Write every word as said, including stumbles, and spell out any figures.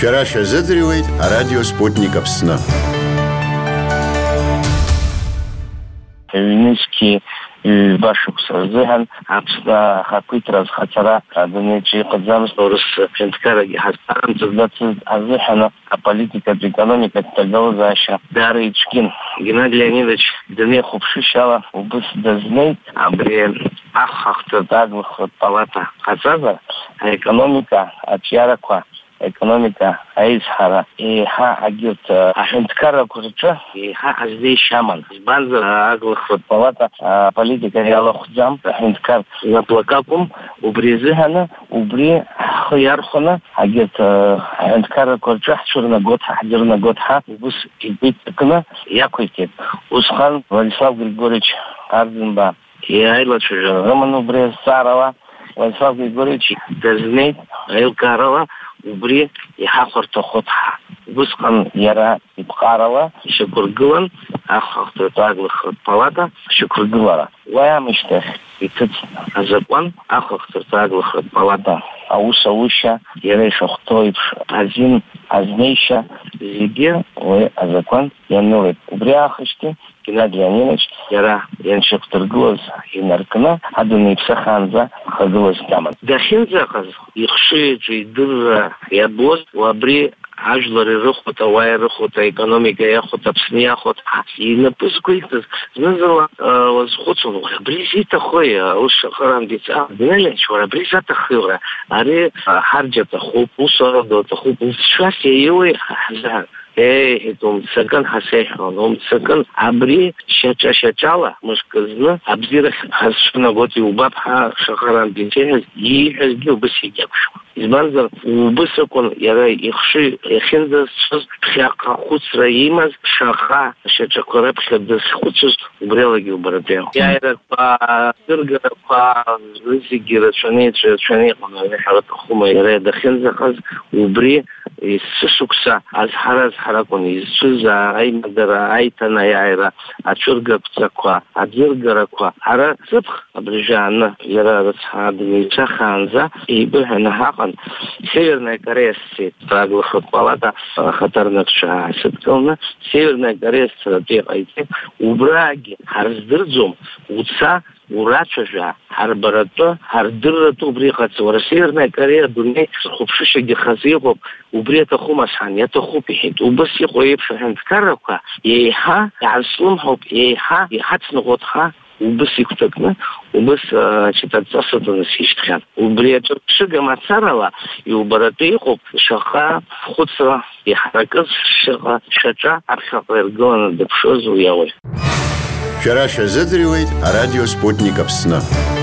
Шәара шәазыӡырҩуеит арадио Спутник Аԥсны. Ҩнызқьи ҩба-шықәса рзыҳәан Аԥсны ахақәиҭра азхаҵара адунеиаҿы иҟаӡамыз аурыс ҳәынҭқаррагьы ҳазҵаарымҵаӡацыз азыҳәан аполитикатә економикатә ҭагылазаашьа даара иҿкын. Геннади Леонидович днеихәаԥшышьала убыс дазнеит абри ахахҭатә аглахратә палата ҟаҵазар аекономика аҿиарақәа економика аизҳара еиҳа агьырҭ аҳәынҭқаррақәа рҿы еиҳа азлеишьа аман. Избанзар аглахратә палата аполитика иалахәӡам, аҳәынҭқар знапык акәым, убри азыҳәан убри ҳхы иархәаны агьырҭ аҳәынҭқаррақәа рҿы ҳцәырнагот, ҳдырнагот ҳәа убыс игәеиҭакны иақәиҭит. Усҟан Владислав Григорьевич Арӡынба иааилацәажәара рыман убри азҵаарала. Владислав Григорьевич дазнеит аилкаарала убри иҳахәарҭахо ҳәа. Убысҟан иара ипҟарала ишьақәыргылан ахахҭатә аглахратә палата ашьақәыргылара. Уи аамышьҭахь иҭыҵ азакәан ахахҭатә аглахратә палата аус аушьа иара ишахәҭоу еиԥш азин азнеишьа зегьы уи азакәан ианылеит. Убри аахижьҭеи Геннади Леонидович иара ианшьақәдыргылаз инаркны адунеиԥсахаанӡа хагылаз даман. Дахьынӡаҟаз ихшыҩаҿы идырра иабоз абри ажәлар ирыхәоит, ауаа ирыхәоит, аекономика иахәоит, Аԥсны иахәоит, инапы зқәиҭыз знызала уазхәыцуан, абри изиҭахуи аус шаҟарантә иҵаа, Геннади Леонидович, уара абри изаҭахи уара, ари ҳарџьа аҭахуп, усура ду аҭахуп, узшәас иаиуеи ҳзаҳар. Еи, умццакын ҳасеиҳәон, умццакын абри шьаҿа-шьаҿала мышкы зны абзиарахь ҳазшәынагот иубап ҳәа шаҟарантә иҭеиҳәаз ииҳәазгьы убыс иагьақәшәон. Избанзар убыс акәын иара ихшыҩ иахьынӡазцәыз ԥхьаҟа хәыцра имаз шаҟа ашьаҿақәа раԥхьа дазхәыцыз убриалагьы убаратәын. Иааирақәа, адыргарақәа зегьы рацәаны рацәаны иҟан ҳәа иара дахьынӡаҟаз убри есышықәса азҳара азҳара акәын изцәыз аимадара, аиҭанеиааира, ацәыргақәҵақәа, аӡыргарақәа ҳара ҵыԥх абрижааны иара рыцҳа адунеиԥсахаанӡа еибыҳәаны ҳаҟан. Северная Корея аглахратә палата ахаҭарнакцәа аасыдкылны Северная Корея сцаратәы иҟаиҵеит. Убраагьы ҳарздырӡом, уца урацәажәа, ҳарбаратәы, ҳардырратәы убри иҟац. Уара Северная Корея адунеи рхәаԥшышьагьы хазы иҟоуп, убри аҭахума сан, иаҭахуп иҳәеит. Убыс иҟоу еиԥш аҳәынҭқаррақәа еиҳа иҳарслымҳауп, еиҳа иҳацныҟәоит убыс игәҭакны, убыс ачытаҵасыҵаны сишьҭхьан. Убри аҿырԥшыга мацарала иубаратәы иҟоуп шаҟа хәыцра иҳаракыз, шаҟа шьаҿа аԥхьаҟа иргыланы дыԥшыз уи ауаҩ. Шәара шәазыӡырҩуеит арадио Спутник Аԥсны.